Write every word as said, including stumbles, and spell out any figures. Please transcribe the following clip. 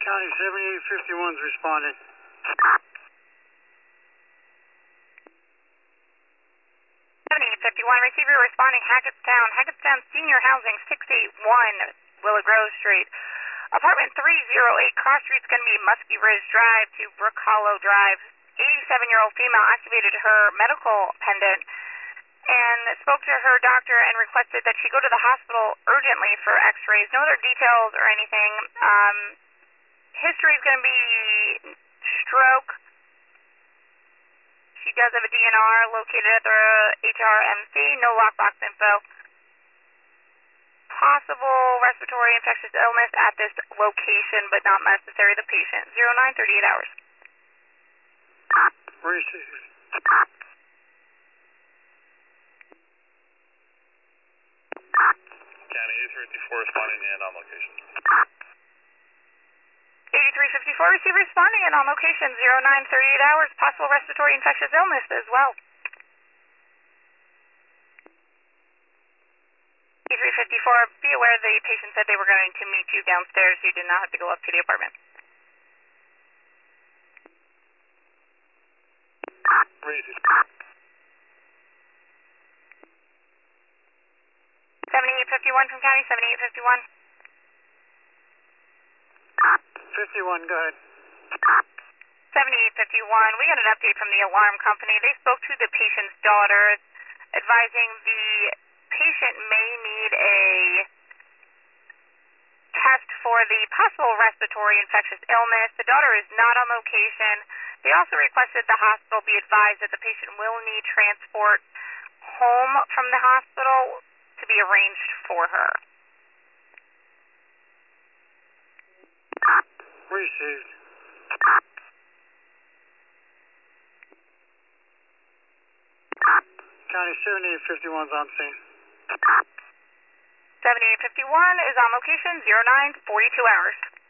County seventy-eight fifty-one's responding. seventy-eight fifty-one, receiver responding, Hackettstown, Hackettstown Senior Housing, six eighty-one Willow Grove Street. Apartment three oh eight, cross street's going to be Muskie Ridge Drive to Brook Hollow Drive. eighty-seven-year-old female activated her medical pendant and spoke to her doctor and requested that she go to the hospital urgently for x-rays. No other details or anything. Um, history is going to be stroke. She does have a D N R located at the H R M C. No lockbox info. Possible respiratory infectious illness at this location, but not necessary. The patient. zero nine thirty-eight hours. Received. County eighty-three fifty-four responding and on location. eighty-three fifty-four, receiver responding and on location. zero nine thirty-eight hours. Possible respiratory infectious illness as well. eighty-three fifty-four, be aware the patient said they were going to meet you downstairs. You did not have to go up to the apartment. Received. seventy-eight fifty-one from County, seventy-eight fifty-one. fifty-one, go ahead. seventy-eight fifty-one, we got an update from the alarm company. They spoke to the patient's daughter, advising the patient may need a test for the possible respiratory infectious illness. The daughter is not on location. They also requested the hospital be advised that the patient will need transport home from the hospital to be arranged for her. Received. County seventy-eight fifty-one's on scene. seventy-eight fifty-one is on location, zero nine forty-two hours.